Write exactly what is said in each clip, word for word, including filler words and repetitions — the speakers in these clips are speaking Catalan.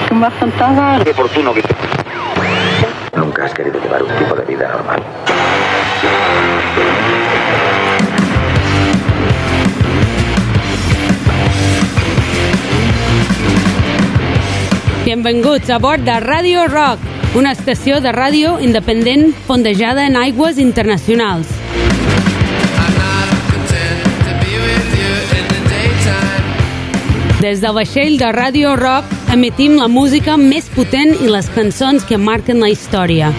que me faltaba. Qué oportuno que... Nunca has querido llevar un tipo de vida normal. Benvinguts a bord de Radio Rock, una estació de ràdio independent fondejada en aigües internacionals. Des del vaixell de Radio Rock emetim la música més potent i les cançons que marquen la història.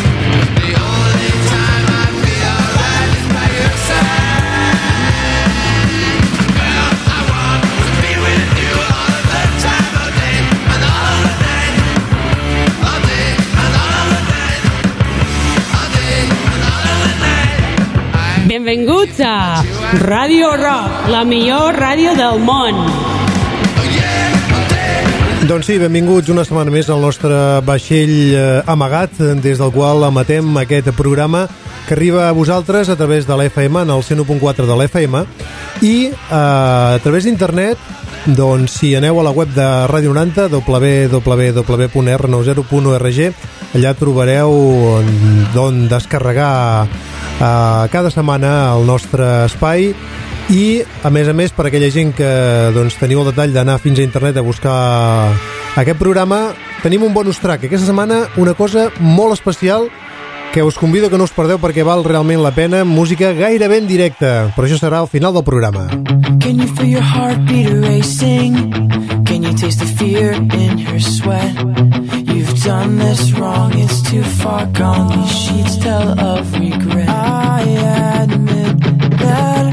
Benvinguts a Radio Rock, la millor ràdio del món. Doncs sí, benvinguts una setmana més al nostre vaixell eh, amagat, des del qual emetem aquest programa que arriba a vosaltres a través de l'F M, en el cent u punt quatre de l'F M, i eh, a través d'internet, doncs si aneu a la web de Ràdio noranta, w w w punt r nou zero punt org, allà trobareu d'on descarregar eh, cada setmana el nostre espai. I, a més a més, per aquella gent que doncs, teniu el detall d'anar fins a internet a buscar aquest programa, tenim un bonus track. Aquesta setmana una cosa molt especial que us convido que no us perdeu perquè val realment la pena, música gairebé en directe, però això serà al final del programa. Can you feel your heartbeat racing? Can you taste the fear in her sweat? You've done this wrong, it's too far gone. These sheets tell of regret. I admit that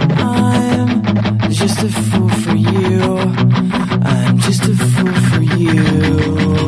I'm just a fool for you. I'm just a fool for you.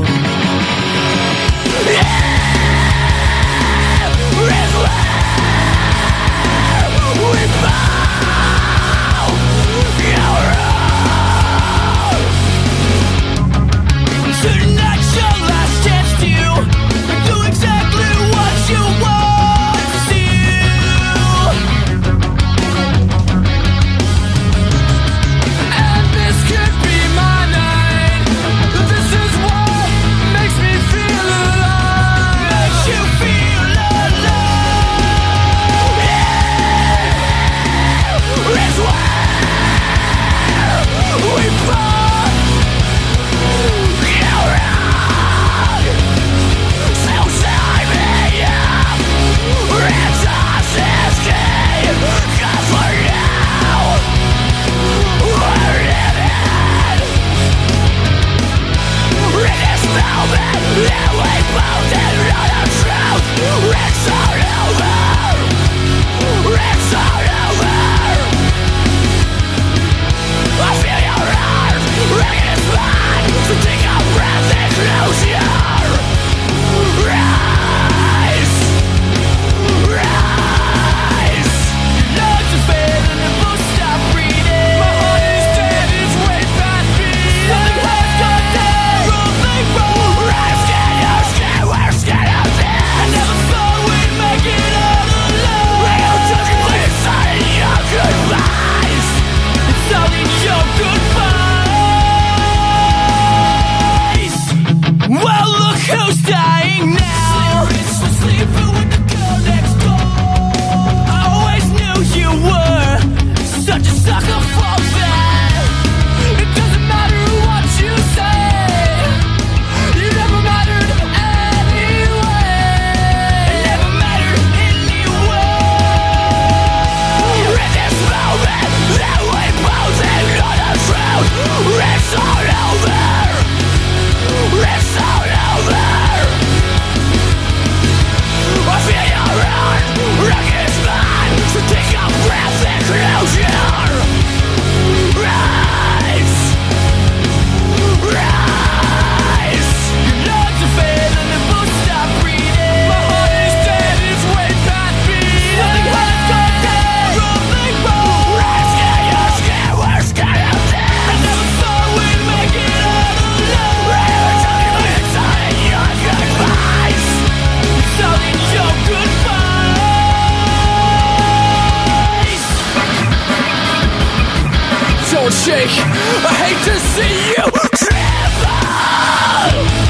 Shake. I hate to see you tremble.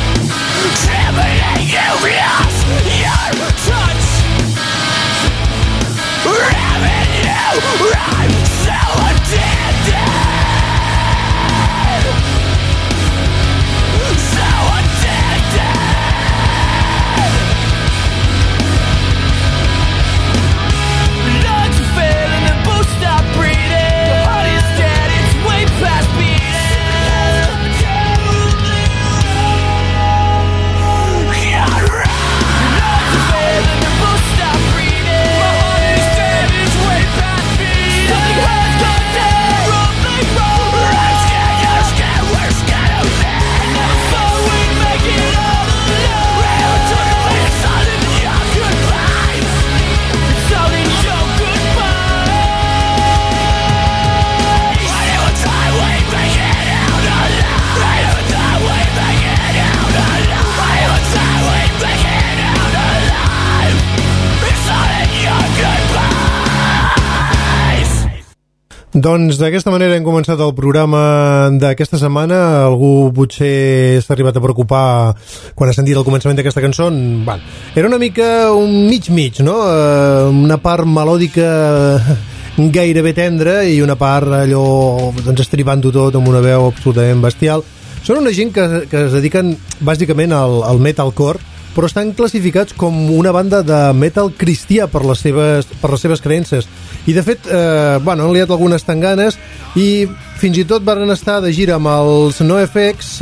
Doncs d'aquesta manera hem començat el programa d'aquesta setmana. Algú potser s'ha arribat a preocupar quan ha sentit el començament d'aquesta cançó. Bueno, era una mica un mig-mig, no? Una part melòdica gairebé tendra i una part allò doncs, estribant-ho tot amb una veu absolutament bestial. Són una gent que, que es dediquen bàsicament al, al metalcore, però estan classificats com una banda de metal cristià per les seves, per les seves creences. I de fet, eh, bueno, han liat algunes tanganes i fins i tot van estar de gira amb els NoFX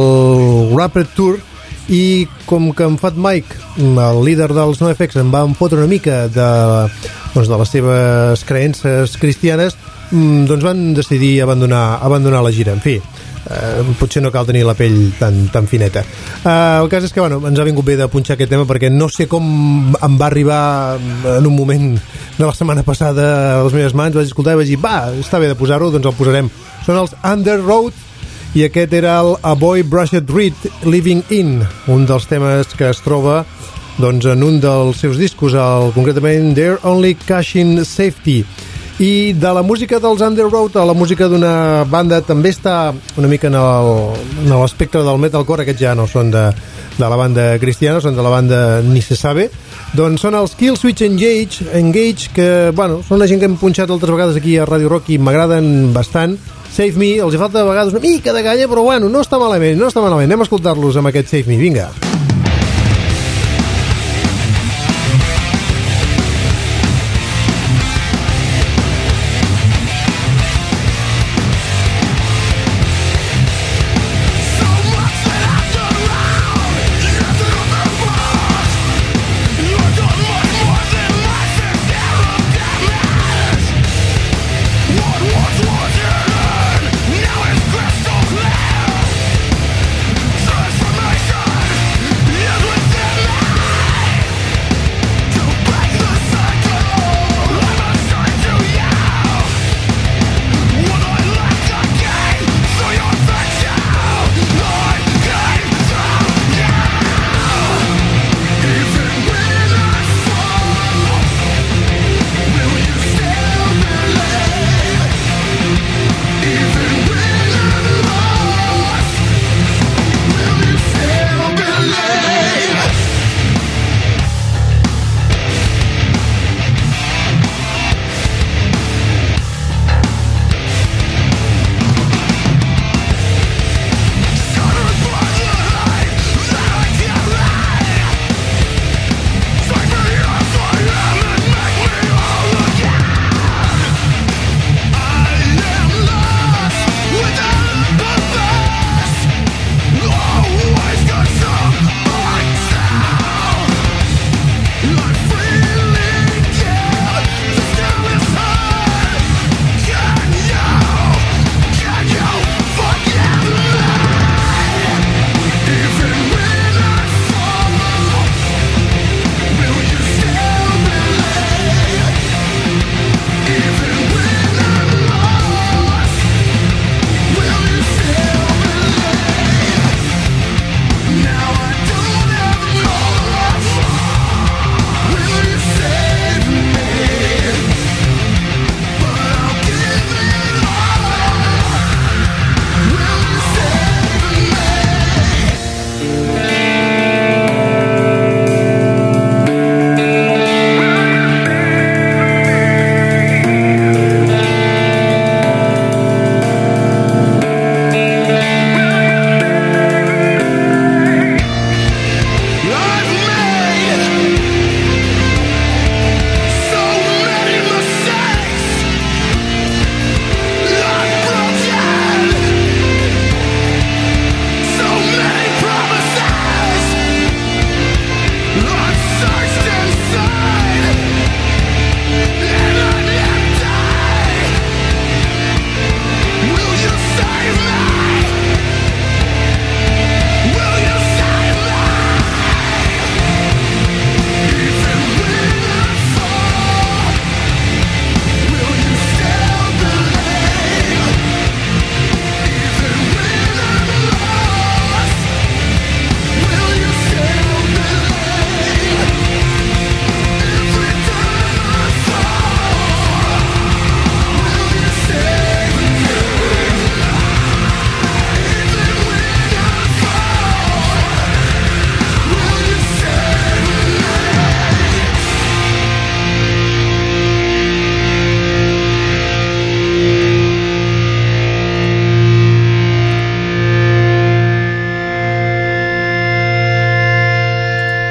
al Rapid Tour, i com que en Fat Mike, el líder dels NoFX, en va fotre una mica de, doncs, de les seves creences cristianes, doncs van decidir abandonar, abandonar la gira. En fi, eh, potser no cal tenir la pell tan, tan fineta. Eh, el cas és que bueno, ens ha vingut bé de punxar aquest tema perquè no sé com em va arribar en un moment de la setmana passada a les meves mans, vaig escoltar i vaig dir, va, està bé de posar-ho, doncs el posarem. Són els Under Road i aquest era el A Boy Brushed Reed Living In, un dels temes que es troba doncs, en un dels seus discos, el, concretament They're Only Cashing Safety. I de la música dels Under Road a la música d'una banda també està una mica en l'espectre del metalcore. Aquests ja no són de, de la banda cristiana, són de la banda Ni se sabe. Doncs són els Killswitch Engage, Engage que, bueno, són la gent que hem punxat altres vegades aquí a Radio Rock i m'agraden bastant. Save Me, els hi falta de vegades una mica de galla, però bueno, no està malament, no està malament. Anem a escoltar-los amb aquest Save Me, vinga. Transformation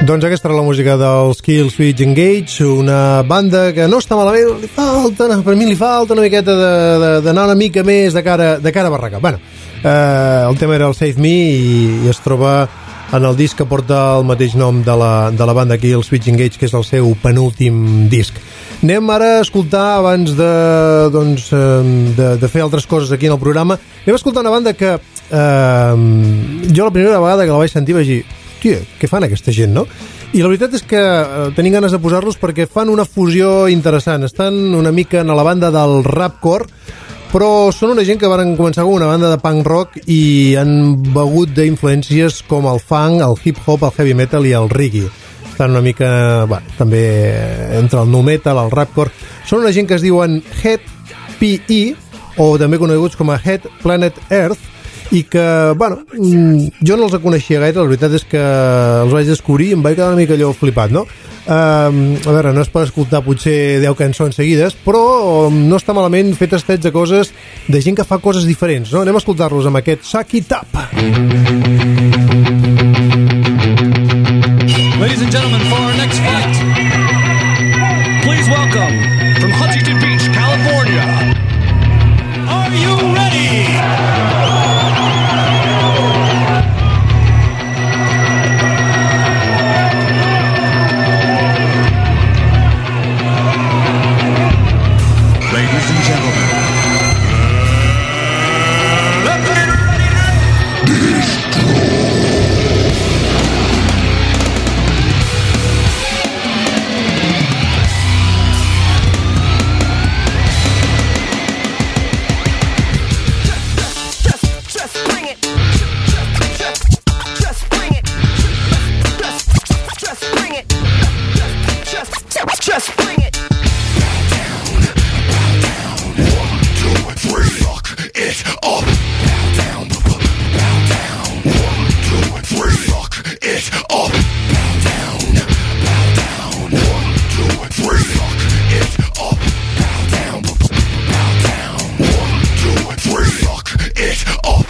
Doncs aquesta era la música dels Killswitch Engage, una banda que no està malament, li falta, per mi li falta una miqueta d'anar una mica més de cara, de cara a barraca. Bueno, eh, el tema era el Save Me i, i es troba en el disc que porta el mateix nom de la, de la banda Killswitch Engage, que és el seu penúltim disc. Anem ara a escoltar, abans de, doncs, de, de fer altres coses aquí en el programa, anem a escoltar una banda que eh, jo la primera vegada que la vaig sentir vaig dir, hòstia, què fan aquesta gent, no? I la veritat és que eh, tenim ganes de posar-los perquè fan una fusió interessant. Estan una mica en la banda del rapcore, però són una gent que van començar com una banda de punk rock i han begut d'influències com el funk, el hip-hop, el heavy metal i el reggae. Estan una mica, bueno, també entre el nu metal, el rapcore. Són una gent que es diuen Head P E, o també coneguts com a Head Planet Earth, i que, bueno, jo no els coneixia gaire, la veritat és que els vaig descobrir i em vaig quedar una mica allò flipat, no? Uh, a veure, no és per escoltar potser deu cançons seguides, però no està malament fer tastets de coses de gent que fa coses diferents, no? Anem a escoltar-los amb aquest Suck It Up. Ladies and gentlemen, for our next fight, please welcome from Huntington Beach, California, are you ready? Ladies and gentlemen, let's get ready to destroy. Just bring it. Bow down, bow down. One, two, three. Fuck it up. Bow down, bow down. One, two, three. Fuck it up. Bow down, bow down. One, two, three. Fuck it up. Bow down, bow down. One, two, three. Fuck it up.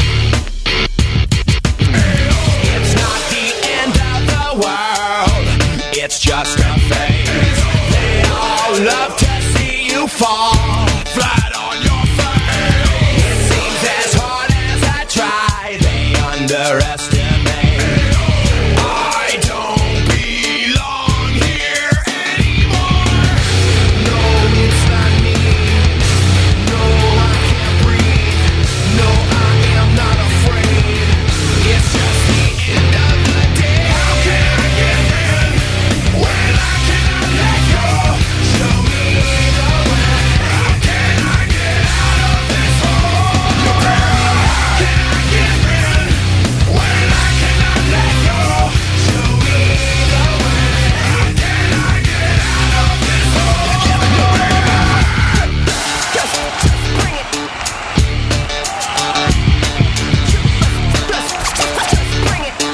It's not the end of the world. It's just a phase. Love to see you fall flat on your face. It seems as hard as I try, they underestimate. I don't belong here anymore. No, it's not me. No, I can't breathe. No, I am not afraid. It's just the end of the day. How can I get in when I cannot let go? Show me the way. How can I get out of this hole? How can I get in when I cannot let go? Show me the way. How can I get out of this hole? Just, just bring it. Just, just bring it.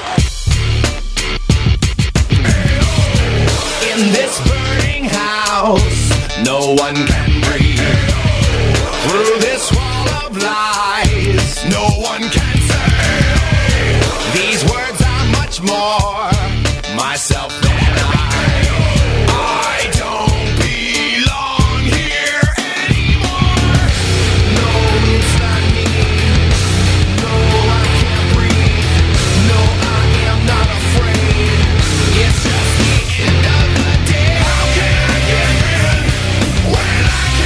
In this burning house, no one can breathe. Through this wall of lies, no one can say. These words are much more myself than I. I don't belong here anymore. No, it's not me. No, I can't breathe. No, I am not afraid. It's just the end of the day. How can I get in when I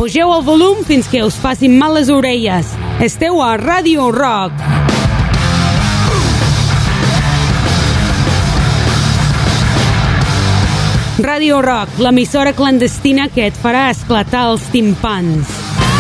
Pugeu el volum fins que us facin mal les orelles. Esteu a Radio Rock. Radio Rock, l'emissora clandestina que et farà esclatar els timpans.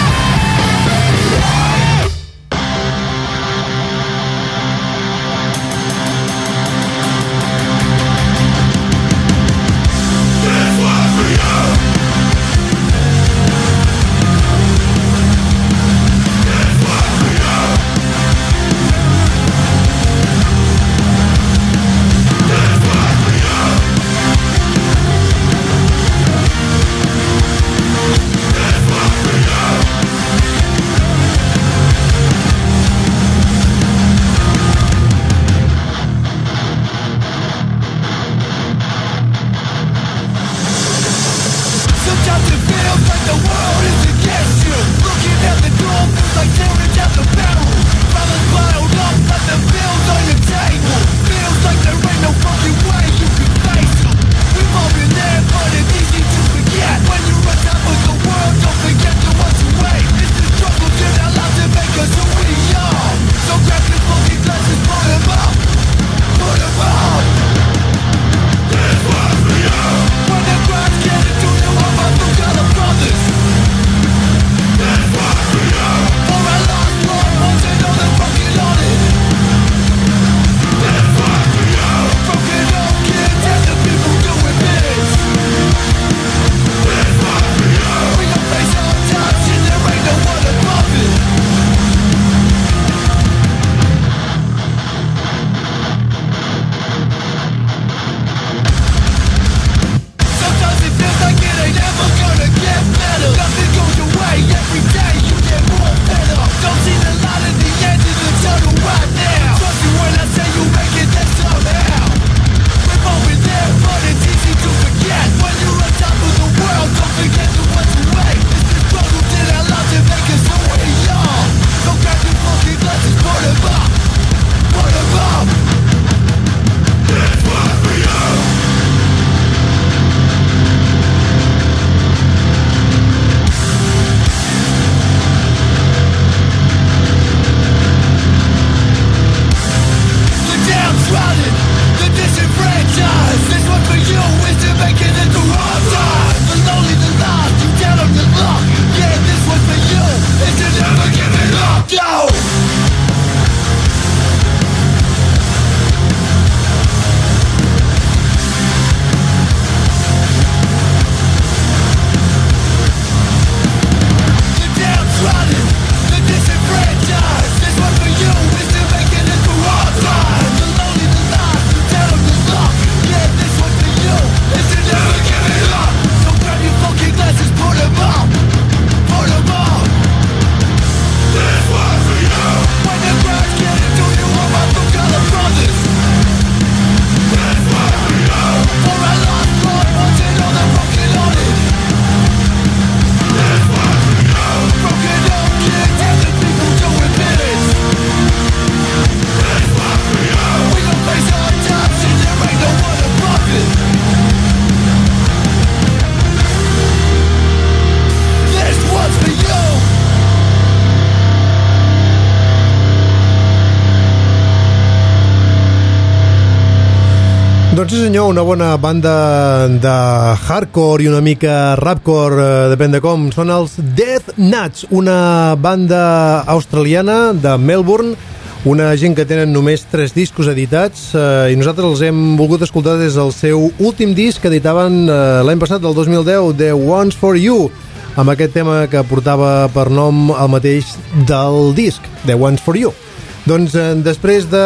Doncs sí senyor, una bona banda de hardcore i una mica rapcore, eh, depèn de com. Són els Death Nuts, una banda australiana de Melbourne, una gent que tenen només tres discos editats, eh, i nosaltres els hem volgut escoltar des del seu últim disc que editaven eh, l'any passat, del dos mil deu, The Ones for You, amb aquest tema que portava per nom el mateix del disc, The Ones for You. Doncs eh, després de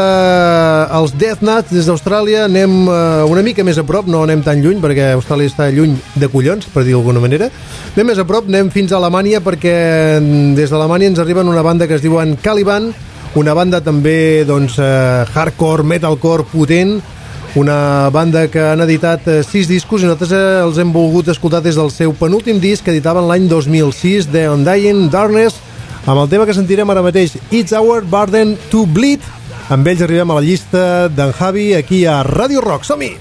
els Death Nuts des d'Austràlia anem eh, una mica més a prop, no anem tan lluny perquè Austràlia està lluny de collons, per dir d'alguna manera. Anem més a prop, anem fins a Alemanya perquè des d'Alemanya ens arriben una banda que es diuen Caliban, una banda també doncs, eh, hardcore, metalcore potent, una banda que han editat eh, sis discos i nosaltres eh, els hem volgut escoltar des del seu penúltim disc que editaven l'any dos mil sis, The Undying Darkness, amb el tema que sentirem ara mateix, It's Our Burden to Bleed. Amb ells arribem a la llista d'en Javi aquí a Radio Rock. Som-hi!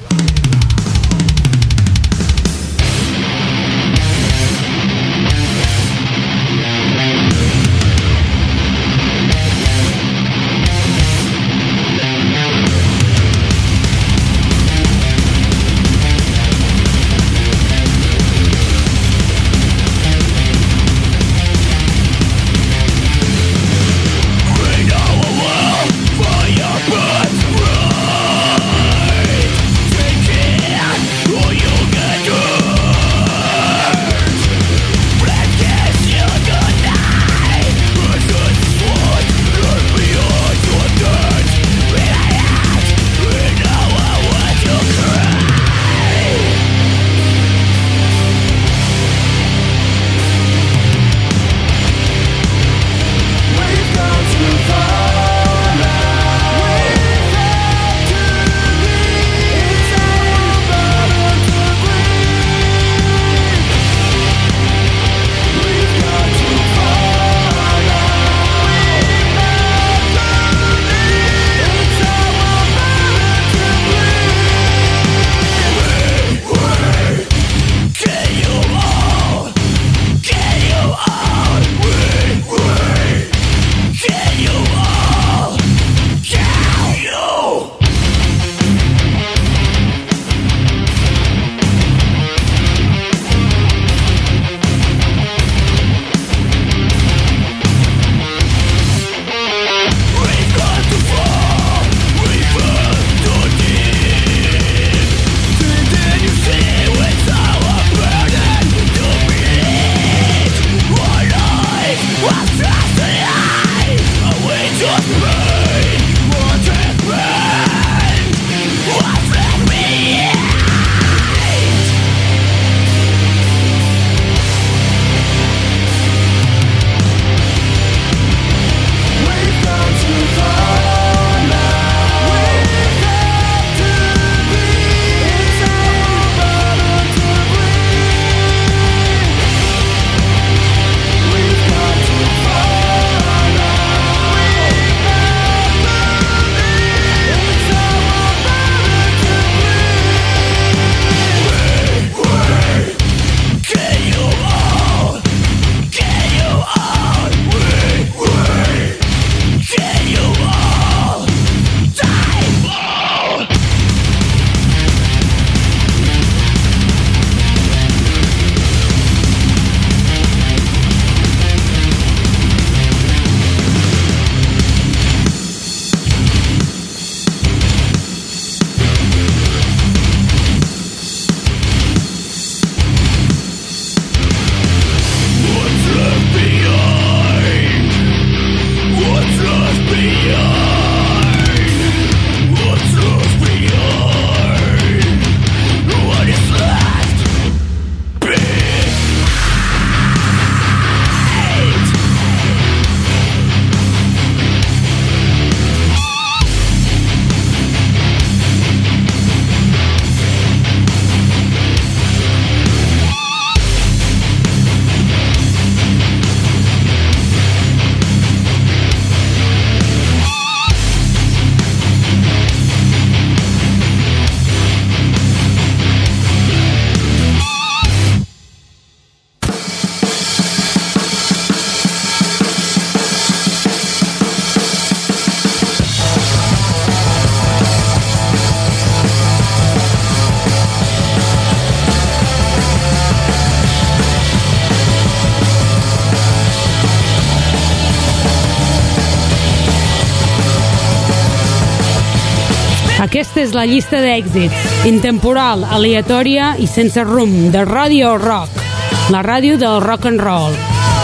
Aquesta és la llista d'èxits, intemporal, aleatòria i sense rumb, de Radio Rock, la ràdio del rock and roll.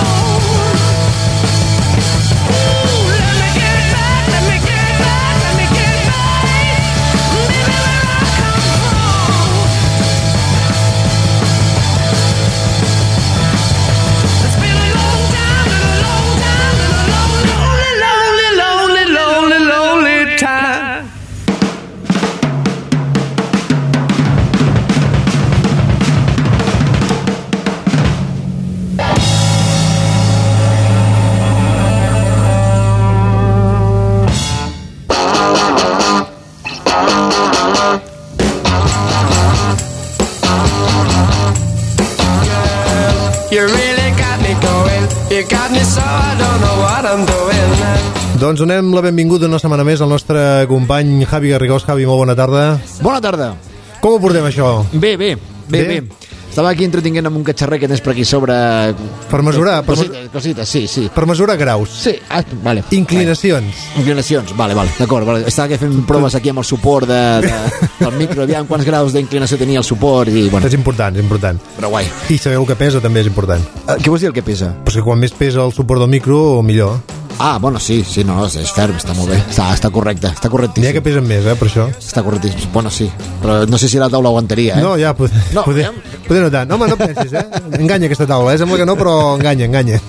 You really got me going. You got me so I don't know what I'm doing. Doncs donem la benvinguda una setmana més al nostre company Javi Garrigós. Javi, molt bona tarda. Bona tarda. Com ho portem, això? Bé, bé, bé, bé. bé. Estava aquí entretinguent amb un catxarrer que tens per aquí sobre... Per mesurar... Per cosites, cosites, sí, sí. Per mesurar graus. Sí, ah, vale. Inclinacions. Vale. Inclinacions, vale, vale, d'acord. Vale. Estava fent proves aquí amb el suport de, de, del micro, aviam quants graus d'inclinació tenia el suport i... Bueno. És important, és important. Però guai. I saber el que pesa també és important. Uh, què vols dir el que pesa? Pues que quan més pesa el suport del micro, millor. Ah, bueno, sí, sí, no, és ferm, està molt bé. Està, està correcte, està correctíssim. N'hi ha que pesen més, eh, per això. Està correctíssim, bueno, sí. Però no sé si la taula aguantaria, eh? No, ja, poder, no, poder, ja... poder no tant. No, home, no pensis, eh? Enganya aquesta taula, eh? Sembla que no, però enganya, enganya.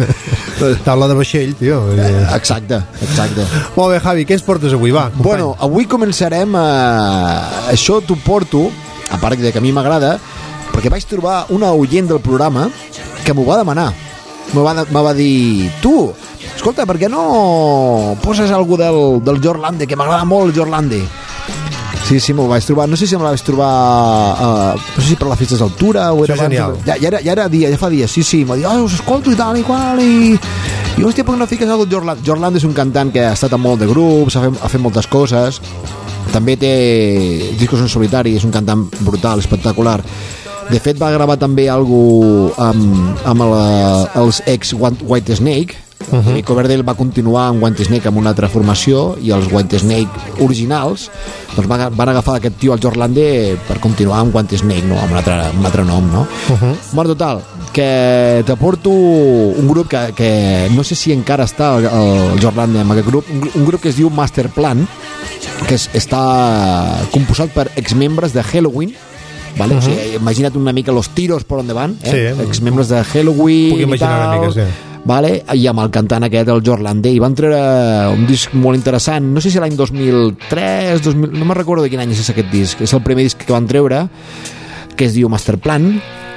Taula de vaixell, tio. Exacte, exacte. Molt bé, Javi, què ens portes avui? Va, company. Bueno, avui començarem a... Això t'ho porto, a part de que a mi m'agrada, perquè vaig trobar una oient del programa que m'ho va demanar. Me va, me va dir, tu, escolta, per què no poses algú del, del Jorlande, que m'agrada molt el Jorlande? Sí, sí, m'ho vaig trobar. No sé si me la vaig trobar uh, no sé si per les festes d'altura o era abans. Ja, ja, era, ja era dia, ja fa dies, sí, sí. M'ha dit, oh, us escolto i tal i qual i... I hòstia, per què no fiques algú del Jorlande? Jorlande és un cantant que ha estat en molt de grups, ha fet, ha fet moltes coses. També té discos en solitari, és un cantant brutal, espectacular. De fet, va gravar també alguna cosa amb, amb la, els ex White Snake. Uh -huh. I Coverdale va continuar amb White Snake amb una altra formació i els White Snake originals doncs van, van agafar aquest tio al Jorlande per continuar amb White Snake, no? Amb un altre, amb un altre nom, no? Uh -huh. Bueno, total, que t'aporto un grup que, que no sé si encara està el, el Jorlande amb aquest grup, un, un grup que es diu Master Plan, que és, està composat per exmembres de Helloween. Vale? Uh -huh. O sigui, imagina't una mica los tiros por donde van, eh? Sí. Exmembres de Halloween. Puc imaginar i tal, una mica, sí. Vale? I amb el cantant aquest, el Jorlande, i van treure un disc molt interessant, no sé si l'any dos mil tres, dos mil, no me'n recordo de quin any és aquest disc, és el primer disc que van treure, que es diu Master Plan,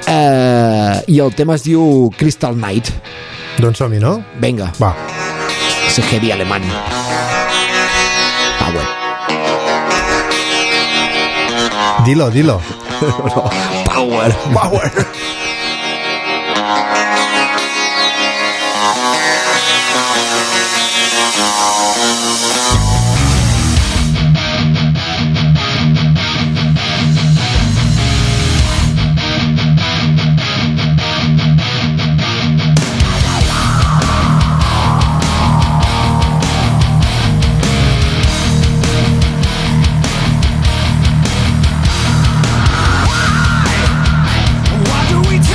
eh, i el tema es diu Crystal Night. Doncs som-hi, no? Venga. Va. Ese heavy alemán. Ah, bueno. Dilo, dilo. Power, power. Why do we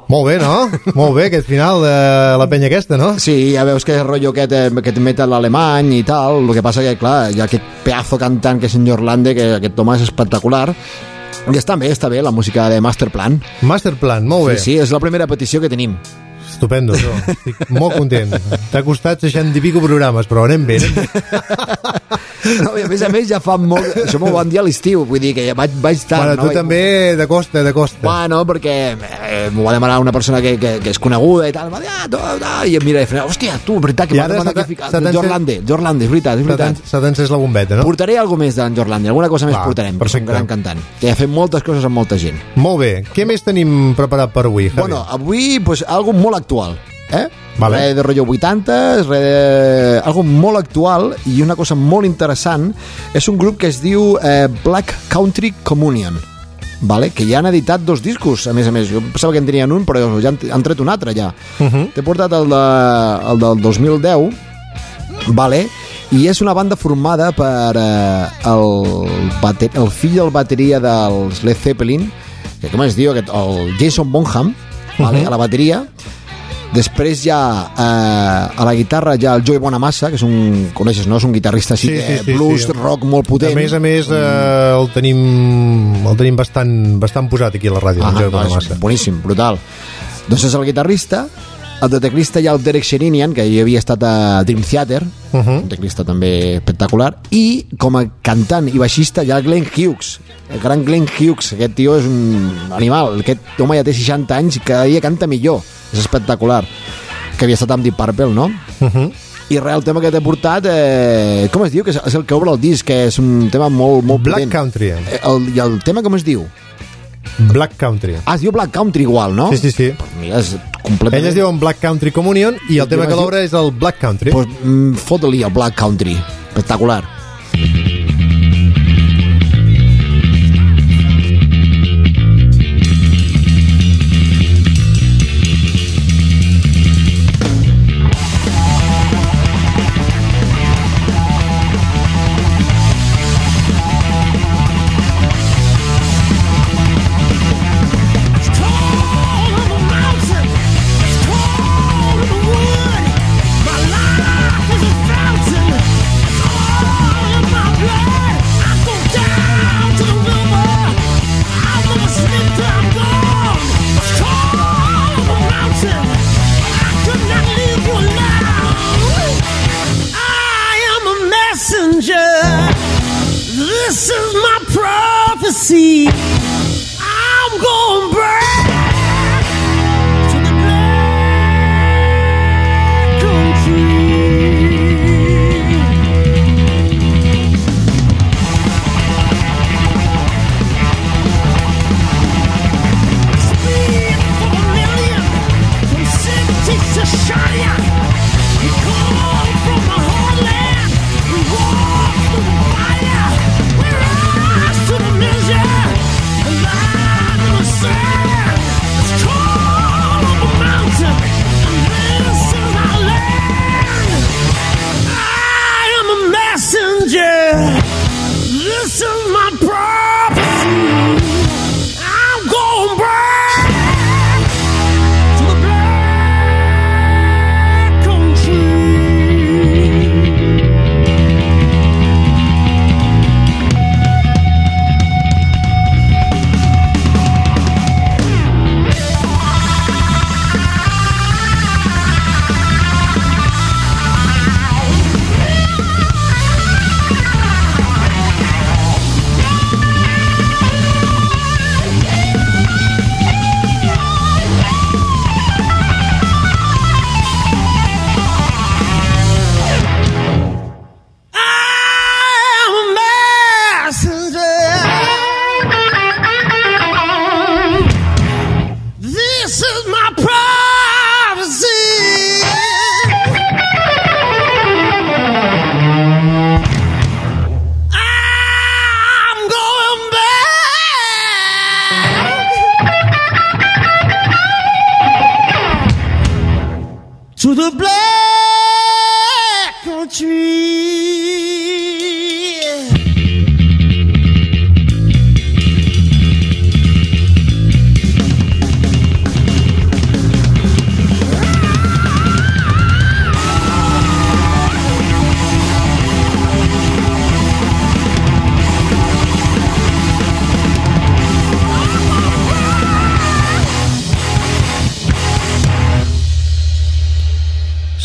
Molt bé, no? Molt bé, aquest final de la penya aquesta, no? Sí, ja veus que el rotllo aquest, eh, aquest metal alemany i tal, el que passa que, clar, hi ha aquest pedazo cantant que és en Jorlande, que aquest home és espectacular, i està bé, està bé, la música de Masterplan. Masterplan, molt bé. Sí, sí, és la primera petició que tenim. Estupendo, tu. Estic molt content. T'ha costat seixanta i pico programes, però anem bé. Anem bé. No, i a més a més ja fa molt... Això m'ho van dir a l'estiu, vull dir que ja vaig, vaig estar... Bueno, no? tu també de costa, de costa. Bueno, perquè eh, m'ho va demanar una persona que, que, que és coneguda i tal, va dir, ah, tu, tu, i em mira i fa, hòstia, tu, veritat, que I m'has ara demanat s'ha- que ficar... s'ha d'encès- Jorlande, Jorlande, és veritat, és S'ha veritat. d'en- S'ha d'encès la bombeta, no? Portaré alguna més d'en Jorlande, alguna cosa més Va, portarem, que és un perfecte. gran cantant, que ha fet moltes coses amb molta gent. Molt bé. Què més tenim preparat per avui, Javi? Bueno, avui, pues, algo molt actual, eh? Vale. Res de rotllo vuitanta, res de... algo molt actual i una cosa molt interessant, és un grup que es diu eh, Black Country Communion, vale? Que ja han editat dos discos, a més a més. Jo pensava que en tenien un, però ja han, han tret un altre, ja. Uh -huh. T'he portat el, de, el del dos mil deu, vale? I és una banda formada per eh, el, bate, el fill del bateria dels Led Zeppelin, que com es diu, aquest, el Jason Bonham, vale? Uh-huh. A la bateria. Després hi ha eh, a la guitarra ja el Joey Bonamassa, que és un, coneixes, no? És un guitarrista així, Sí, sí, sí, sí, blues, sí. rock molt potent. A més a més, eh, el tenim el tenim bastant, bastant posat aquí a la ràdio. Ah, el Joe no, Bonamassa. és boníssim, brutal. Doncs és el guitarrista. El de teclista hi ha el Derek Sherinian, que hi havia estat a Dream Theater, Uh -huh. un teclista també espectacular, i com a cantant i baixista hi ha el Glenn Hughes, el gran Glenn Hughes. Aquest tio és un animal, aquest home ja té seixanta anys i cada dia canta millor, és espectacular, que havia estat amb Deep Purple, no? Uh -huh. I res, el tema que t'he portat, eh, com es diu? Que és, és el que obre el disc, que és un tema molt, molt Black potent. Country. Eh, el, I el tema com es diu? Black Country. Ah, es diu Black Country igual, no? Sí, sí, sí. Pues mira, és completament... Ell es diu Black Country Communion i el tema que l'obre és el Black Country. Pues mm, fot-li el Black Country. Espectacular. This is my prophecy. I'm going back to the black country. Speed for a million, from city to China. We come from the heartland. We walk through the fire. We rise to the measure.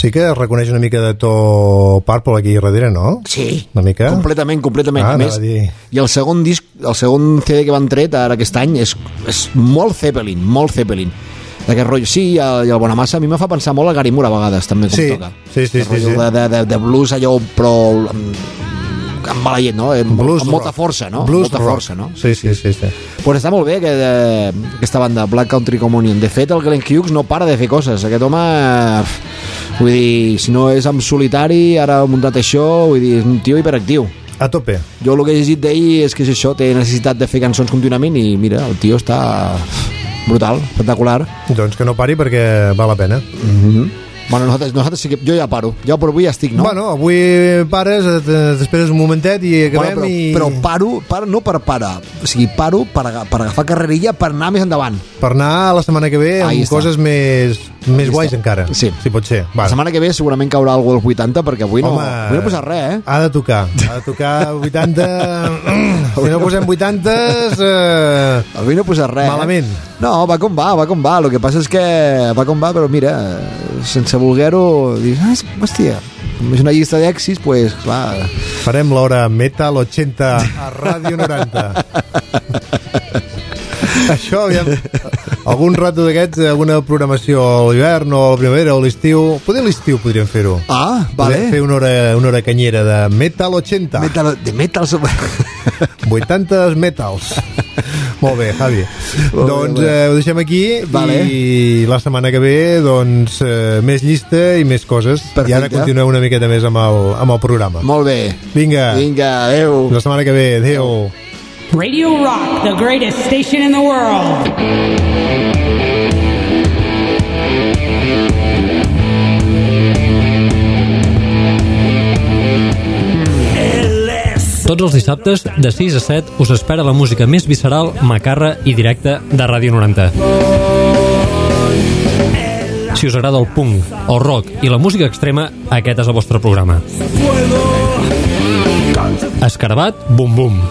sí que es reconeix una mica de to Purple aquí darrere, no? Sí, una mica. completament, completament. Ah, A més, dir... i el segon disc, el segon C D que van tret ara aquest any és, és molt Zeppelin, molt Zeppelin. D'aquest rotllo, sí, i el, i el Bonamassa a mi me fa pensar molt a Gary Moore a vegades, també, com sí, toca. Sí, sí, sí. sí. De, de, de blues allò, però amb, amb maleït, no? Amb, blues amb molta rock. força, no? Blues molta rock. força, no? Sí, sí, sí. sí. Pues està molt bé que, de, aquesta banda, Black Country Communion. De fet, el Glenn Hughes no para de fer coses. Aquest home, vull dir, si no és en solitari, ara ha muntat això, vull dir, és un tio hiperactiu. A tope. Jo el que he llegit d'ell és que és això, té necessitat de fer cançons contínuament i mira, el tio està brutal, espectacular. Doncs que no pari perquè val la pena. Mm-hmm. Bueno, nosaltres, nosaltres sí que... Jo ja paro. Jo per avui ja estic, no? Bueno, avui pares, t'esperes un momentet i acabem bueno, però, i... però paro, paro no per parar. O sigui, paro per, aga- per agafar carrerilla per anar més endavant. Per anar la setmana que ve amb Ahí està. coses més, més guais encara. Sí. Si pot ser. La Va. setmana que ve segurament caurà algú als vuitanta perquè avui no, Home, avui no he posat res, eh? Ha de tocar. Ha de tocar vuitanta... si no posem vuitantes... Eh... Avui no he posat res. Malament. Eh? No, va com va, va com va. El que passa és que va com va, però mira, sense voler-ho, dius, ah, hòstia, com és una llista d'èxits, pues, clar... Farem l'hora Metal ochenta a Ràdio noranta. Això, aviam, algun rato d'aquests, alguna programació a l'hivern o a la primavera o a l'estiu, poder a l'estiu podríem fer-ho. Ah, vale. Podem fer una hora, una hora canyera de Metal ochenta. Metal, de metal... vuitanta metals. Molt bé, Javi. Molt doncs bé, eh, ho deixem aquí vale. i la setmana que ve doncs eh, més llista i més coses. Perfecte. I ara continuem una miqueta més amb el, amb el programa. Molt bé. Vinga. Vinga, adeu. La setmana que ve. Adéu. Radio Rock, the greatest station in the world. Tots els dissabtes, de sis a set, us espera la música més visceral, macarra i directa de Ràdio noranta. Si us agrada el punk, el rock i la música extrema, aquest és el vostre programa. Escarabat, bum bum.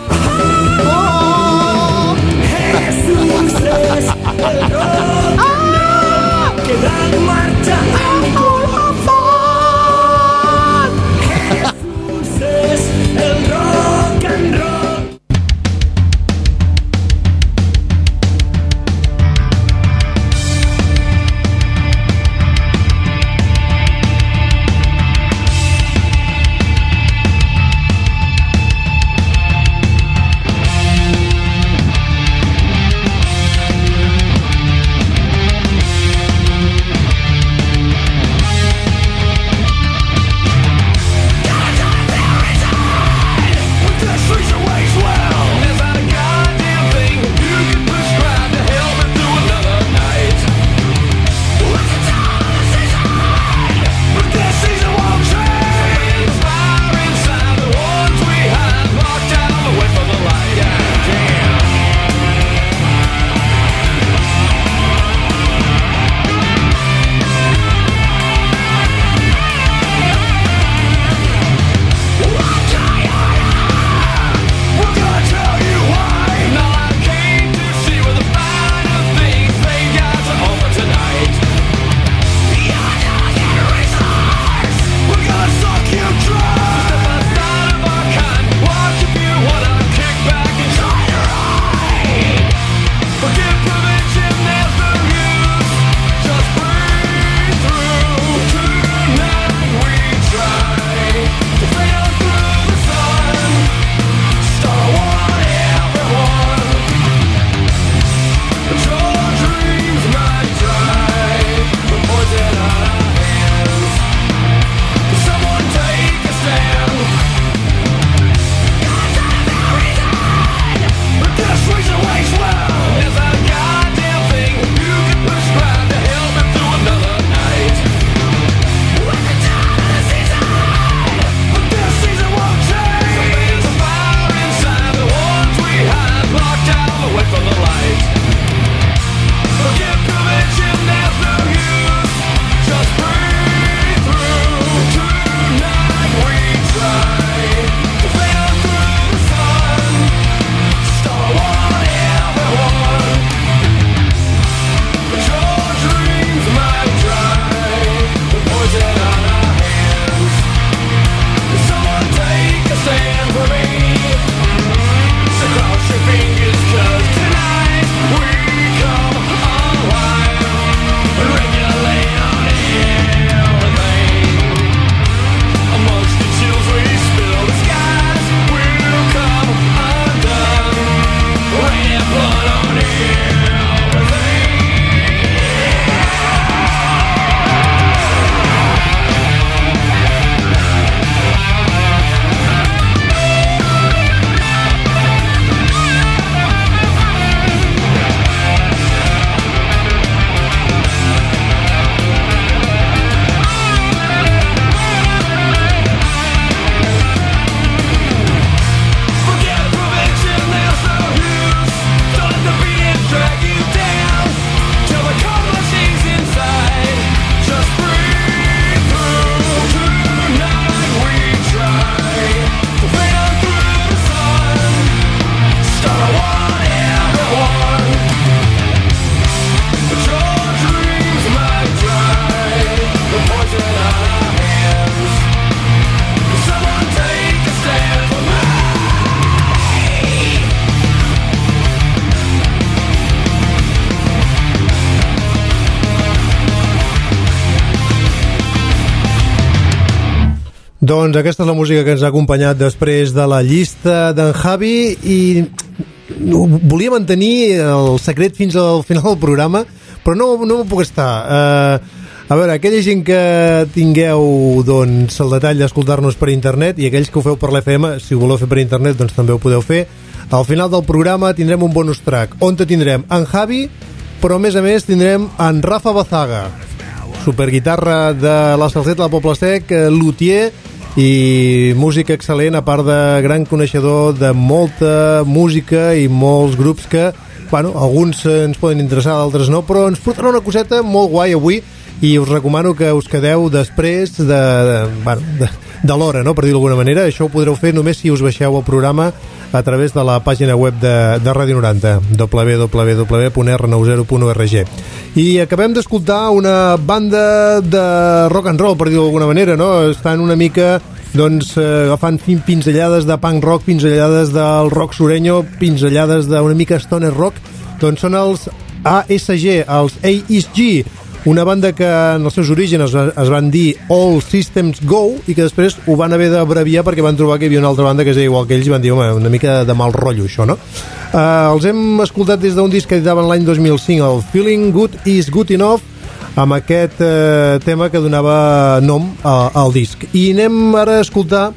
Doncs aquesta és la música que ens ha acompanyat després de la llista d'en Javi i volia mantenir el secret fins al final del programa, però no, no m'ho puc estar. Uh, a veure, aquella gent que tingueu doncs, el detall d'escoltar-nos per internet i aquells que ho feu per l'F M, si ho voleu fer per internet doncs també ho podeu fer. Al final del programa tindrem un bonus track on te tindrem en Javi, però a més a més tindrem en Rafa Bazaga, superguitarra de la Salseta del Poble Sec, luthier i músic excel·lent, a part de gran coneixedor de molta música i molts grups que, bueno, alguns ens poden interessar, d'altres no, però ens portarà una coseta molt guai avui i us recomano que us quedeu després de, de, bueno, de, de l'hora, no? Per dir-ho d'alguna manera. Això ho podreu fer només si us baixeu el programa a través de la pàgina web de, de Ràdio noranta, w w w punt r nou zero punt org. I acabem d'escoltar una banda de rock and roll, per dir-ho d'alguna manera, no? Estan una mica doncs, eh, agafant pinzellades de punk rock, pinzellades del rock sureño, pinzellades d'una mica stoner rock. Doncs són els A S G, els A S G, una banda que en els seus orígens es, es van dir All Systems Go i que després ho van haver d'abreviar perquè van trobar que hi havia una altra banda que es deia igual que ells i van dir, home, una mica de mal rotllo això, no? Uh, els hem escoltat des d'un disc que editaven l'any dos mil cinc, el Feeling Good Is Good Enough, amb aquest uh, tema que donava nom a, al disc. I anem ara a escoltar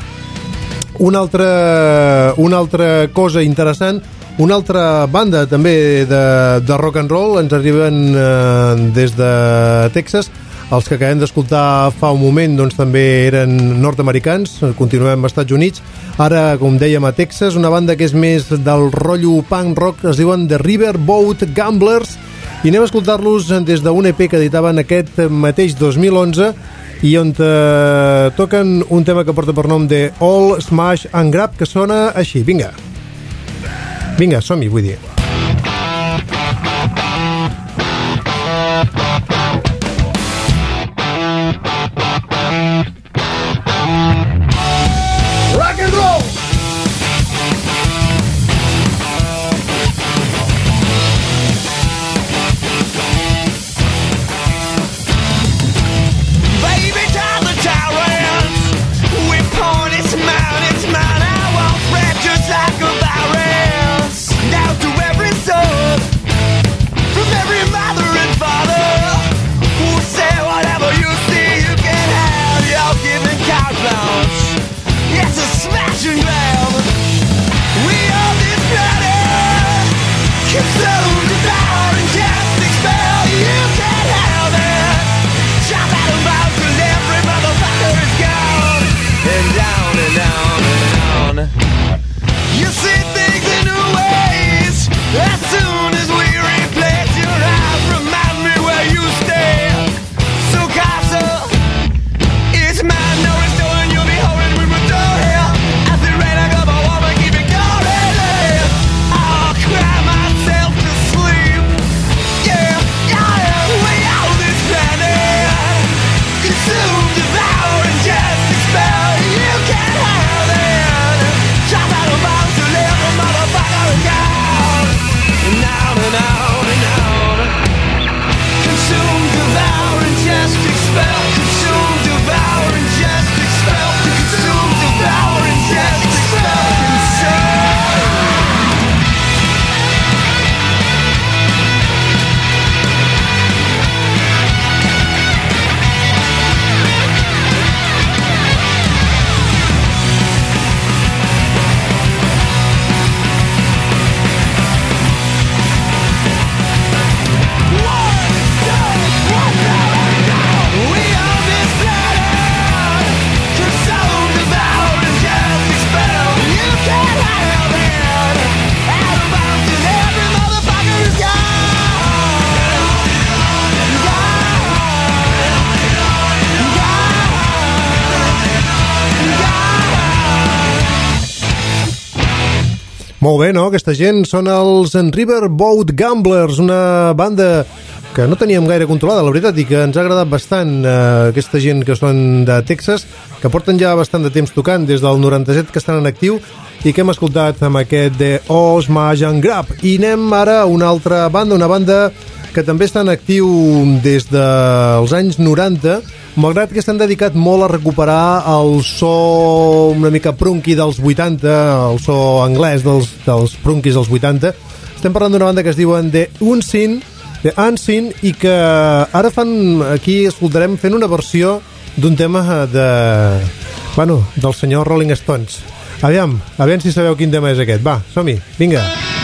una altra, una altra cosa interessant. Una altra banda també de, de rock and roll, ens arriben eh, des de Texas. Els que acabem d'escoltar fa un moment doncs, també eren nord-americans, continuem als Estats Units. Ara, com dèiem, a Texas, una banda que és més del rotllo punk rock, es diuen The Riverboat Gamblers, i anem a escoltar-los des d'un E P que editaven aquest mateix dos mil onze i on eh, toquen un tema que porta per nom de All Smash and Grab, que sona així. Vinga. Vinga, som-hi, vull dir. Rock and roll! Baby, tell the tyrants we point, it's mine, it's mine. I won't spread just like a virus down to every soul, from every mother and father who say whatever you see you can have. You're giving carte blanche. It's a smash and grab. We are this planet, consumed, devoured, and just expel. You can't have it. Chop out and bounce till every motherfucker is gone. And down and down and down. You see things in new ways. As soon as we replace your eyes, remind me where you stay. So Casa, it's mine, no restoring. You'll be holding with my door here. As the rain, I got my woman, keep it going. I'll cry myself to sleep. Yeah, yeah, we own this planet. Consume, devour, and just expel. You can't have it. Chop out and bounce till every motherfucker is gone. And on and on and on. Consume, devour, and just expel. Consume, devour, and just expel. Consume, devour, and just expel. Consume. We are this planet, consumed, devoured, and just expelled. You can't have it. Out of bounds till every motherfucker is gone. Molt bé, no? Aquesta gent són els Riverboat Gamblers, una banda que no teníem gaire controlada, la veritat, i que ens ha agradat bastant, eh, aquesta gent que són de Texas, que porten ja bastant de temps tocant, des del noranta-set que estan en actiu, i que hem escoltat amb aquest de All Smash and Grab. I anem ara a una altra banda, una banda que també està en actiu des dels anys noranta, malgrat que s'han dedicat molt a recuperar el so una mica prunky dels vuitanta, el so anglès dels, dels prunkis dels vuitanta. Estem parlant d'una banda que es diuen The Unseen, The Unseen, i que ara fan, aquí escoltarem fent una versió d'un tema de, bueno, del senyor Rolling Stones. Aviam, aviam si sabeu quin tema és aquest. Va, som-hi, vinga.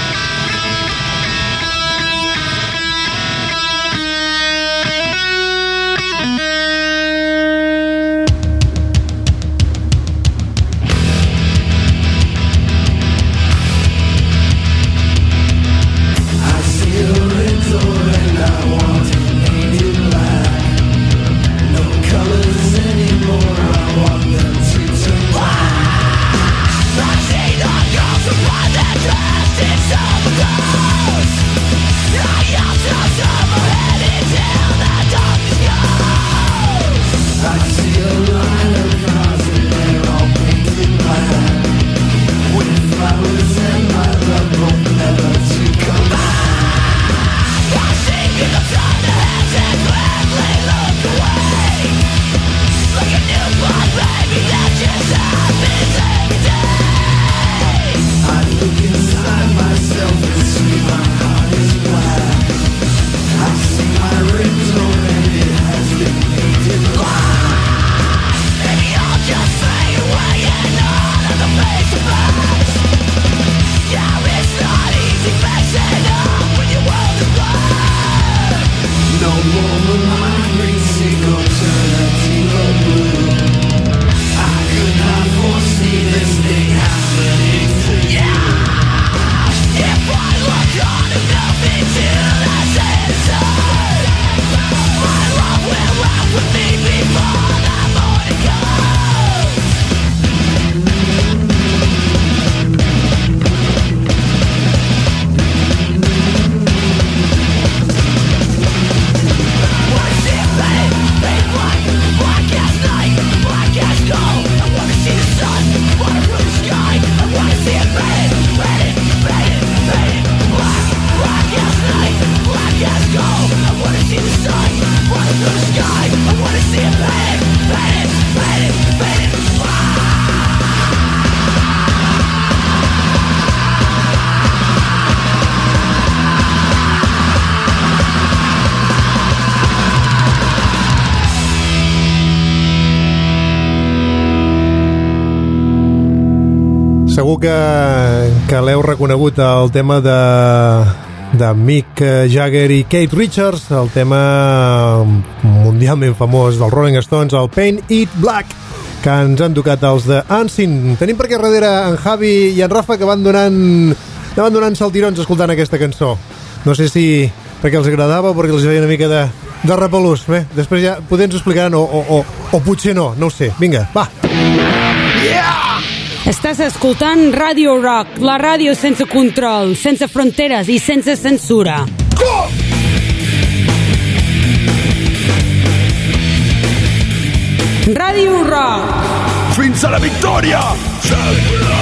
Segur que, que l'heu reconegut, el tema de, de Mick Jagger i Keith Richards, el tema mundialment famós dels Rolling Stones, el Paint It Black, que ens han tocat els de Unseen. Tenim per aquí darrere en Javi i en Rafa, que van donant, van donant saltirons escoltant aquesta cançó. No sé si perquè els agradava o perquè els feia una mica de, de repelús. Bé, després ja potser ens ho explicaran o, o, o, o potser no, no ho sé. Vinga, va! Yeah! Estàs escoltant Radio Rock, la ràdio sense control, sense fronteres i sense censura. Radio Rock! Fins a la victòria! Sempre!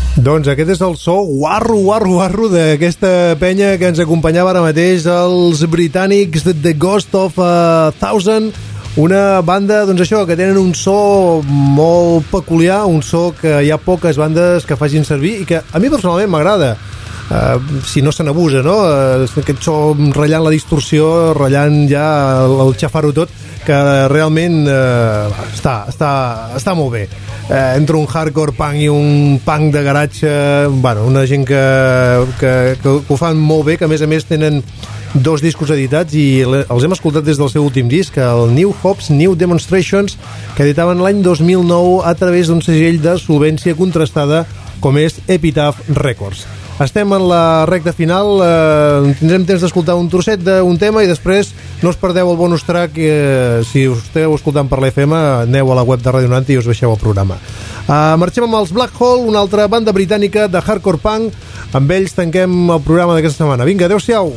Doncs aquest és el so guarro, guarro, guarro d'aquesta penya que ens acompanyava ara mateix, els britànics de The Ghost of a Thousand, una banda, doncs això, que tenen un so molt peculiar, un so que hi ha poques bandes que facin servir i que a mi personalment m'agrada. Uh, si no se n'abusa, no? Uh, aquest so ratllant la distorsió, ratllant ja el, el xafar-ho tot, que realment uh, està, està, està molt bé. Uh, entre un hardcore punk i un punk de garatge, bueno, una gent que, que, que, que ho fan molt bé, que a més a més tenen dos discos editats i els hem escoltat des del seu últim disc, el New Hopes, New Demonstrations, que editaven l'any dos mil nou a través d'un segell de solvència contrastada com és Epitaph Records. Estem en la recta final, eh, tindrem temps d'escoltar un trosset d'un tema i després no us perdeu el bonus track, eh, si us esteu escoltant per l'F M, aneu a la web de Radio noranta i us baixeu el programa. Eh, marxem amb els Black Hole, una altra banda britànica de hardcore punk. Amb ells tanquem el programa d'aquesta setmana. Vinga, adeu-siau!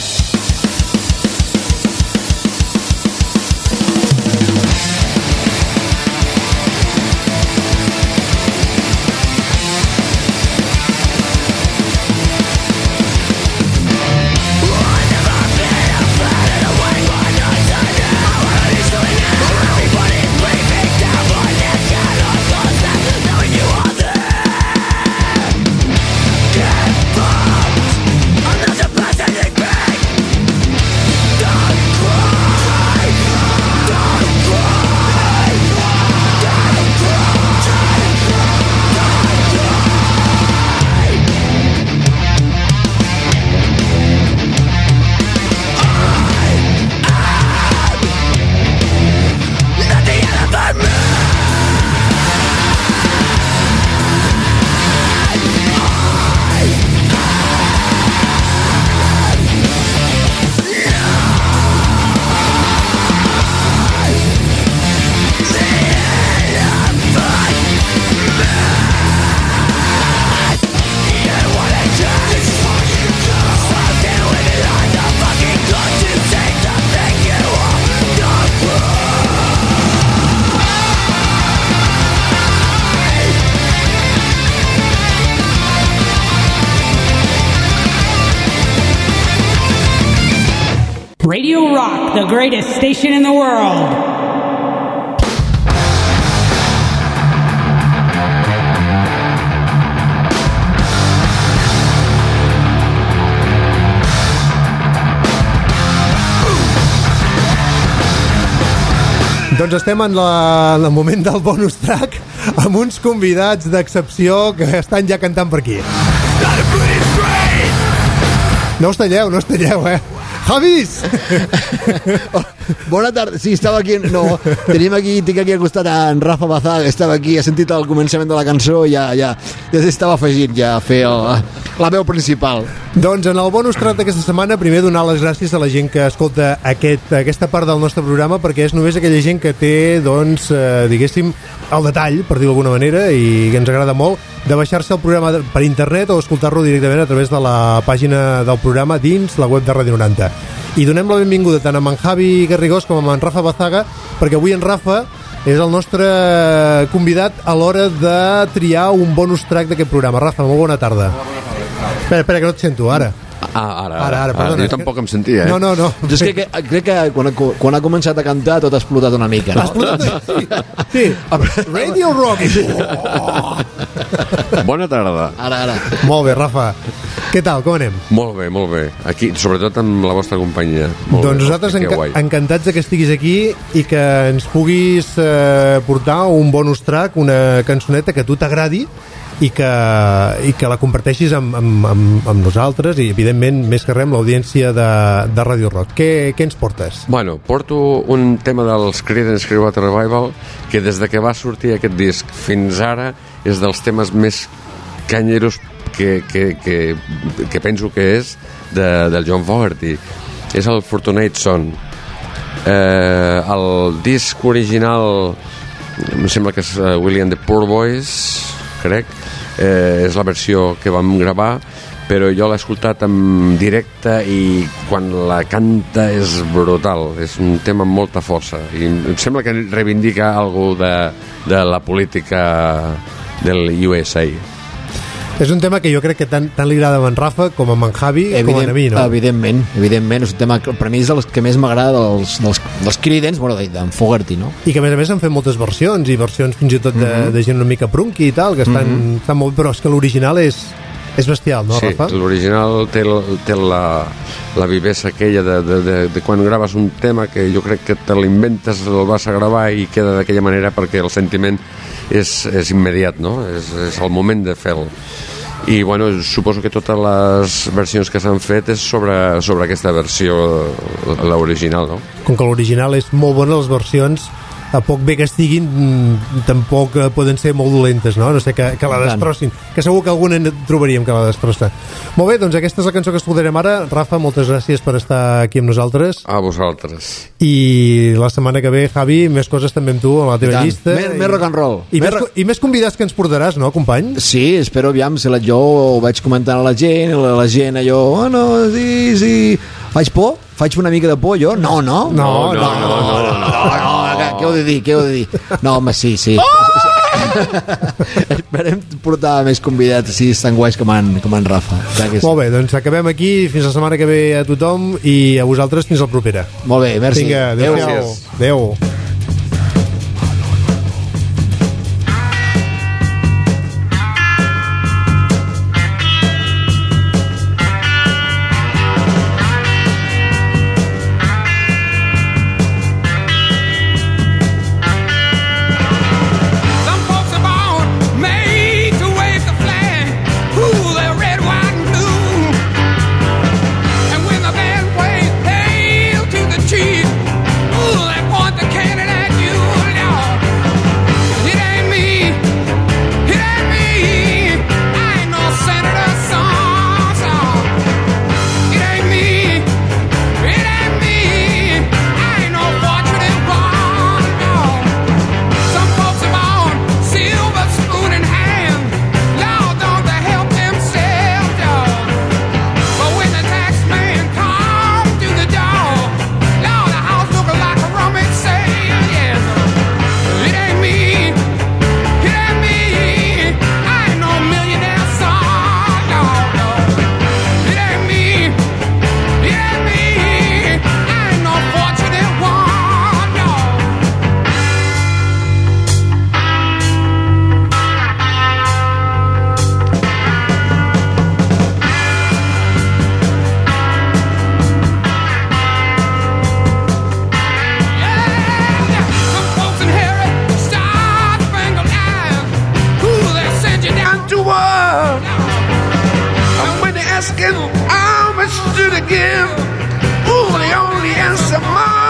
Radio Rock, the greatest station in the world. Doncs estem en, la, en el moment del bonus track amb uns convidats d'excepció que estan ja cantant per aquí. No us talleu, no us talleu, eh? Javis! Oh, bona tarda. Sí, estava aquí... No, tenim aquí, tinc aquí al costat en Rafa Bazag, estava aquí, ha sentit el començament de la cançó i ja, ja, ja s'estava afegint ja a fer el, la veu principal. Doncs en el bonus track d'aquesta setmana, primer donar les gràcies a la gent que escolta aquest, aquesta part del nostre programa, perquè és només aquella gent que té, doncs, eh, diguéssim, el detall, per dir-ho d'alguna manera, i que ens agrada molt, de baixar-se el programa per internet o escoltar-lo directament a través de la pàgina del programa dins la web de Radio noranta. I donem la benvinguda tant amb en Javi Garrigós com amb en Rafa Bazaga, perquè avui en Rafa és el nostre convidat a l'hora de triar un bonus track d'aquest programa. Rafa, molt bona tarda. Hola, bona tarda. Espera, espera, que no et sento, ara. Ah, ara, ara, ara perdona, ah, jo tampoc em sentia, eh? No, no, no. Jo és que, que crec que quan, quan ha començat a cantar tot ha explotat una mica, no? Ha explotat? Sí. sí. Radio Rock. Oh. Bona tarda. Ara, ara. Molt bé, Rafa. Què tal, com anem? Molt bé, molt bé. Aquí, sobretot amb la vostra companyia. Molt doncs bé, nosaltres enca encantats que estiguis aquí i que ens puguis eh, portar un bonus track, una cançoneta que a tu t'agradi i que, i que la comparteixis amb, amb, amb, amb nosaltres i evidentment més que res amb l'audiència de, de Radio Rock. Què, què ens portes? Bueno, porto un tema dels Creedence Clearwater Revival que des de que va sortir aquest disc fins ara és dels temes més canyeros que, que, que, que penso que és de, del John Fogerty. És el Fortunate Son. Eh, el disc original em sembla que és William the Poor Boys, crec, eh, és la versió que vam gravar, però jo l'he escoltat en directe i quan la canta és brutal, és un tema amb molta força i em sembla que reivindica alguna de, de la política del U S A. És un tema que jo crec que tant, tant li agrada a en Rafa com a en Javi Evident, com a mi, no? Evidentment, evidentment. És un tema que per mi és dels que més m'agrada dels, dels, dels Creedence, bueno, d'en Fogerty, no? I que a més a més han fet moltes versions, i versions fins i tot de, Mhm. de gent una mica prunky i tal, que estan, Mhm. estan molt bé, però és que l'original és, és bestial, no, Sí, Rafa? l'original té, el- té la, la vivesa aquella de, de, de, de quan graves un tema que jo crec que te l'inventes, el vas a gravar i queda d'aquella manera perquè el sentiment és, és immediat, no? És, és el moment de fer-lo. I bueno, suposo que totes les versions que s'han fet és sobre, sobre aquesta versió, l'original, no? Com que l'original és molt bona, les versions, a poc bé que estiguin, mm, tampoc eh, poden ser molt dolentes, no? No sé, que, que la destrossin. Que segur que alguna en trobaríem que la destrossa. Molt bé, doncs aquesta és la cançó que escoltarem ara. Rafa, moltes gràcies per estar aquí amb nosaltres. A vosaltres. I la setmana que ve, Javi, més coses també amb tu a la teva I tant. llista. Més- més rock and roll. I Més més, ro- I més convidats que ens portaràs, no, company? Sí, espero, aviam, si la, jo ho vaig comentant a la gent, la, la gent allò, oh no, sí, sí... Faig por? Faig una mica de por, jo? No, no. No, no, no, no, no, no, no, què, què heu de dir, què heu de dir? No, home, sí, sí. Esperem portar més convidats així tan guais com en, com en Rafa. Clar que sí. Molt bé, doncs acabem aquí. Fins la setmana que ve a tothom i a vosaltres fins la propera. Molt bé, merci. Vinga, adéu-siau. Adéu. Some folks are born made to wave the flag. Ooh, they're red, white, and blue. And when the band plays "Hail to the Chief," ooh, they point the cannon at you, Lord. It ain't me, it ain't me. I ain't no senator, son, son. It ain't me, it ain't me. I ain't no fortunate one, no. Some folks are born silver spoon in hand. Lord, don't they help themselves, dog? But when the tax man comes to the door, Lord, the house looking like a rummage sale, yes. It ain't me, it ain't me. I ain't no millionaire son, no, no. It ain't me, it ain't me. I ain't no fortunate one, no. Some folks inherit star-spangled eyes. Ooh, they send you down to war. And when they ask him how much do they give, ooh, they only answer more.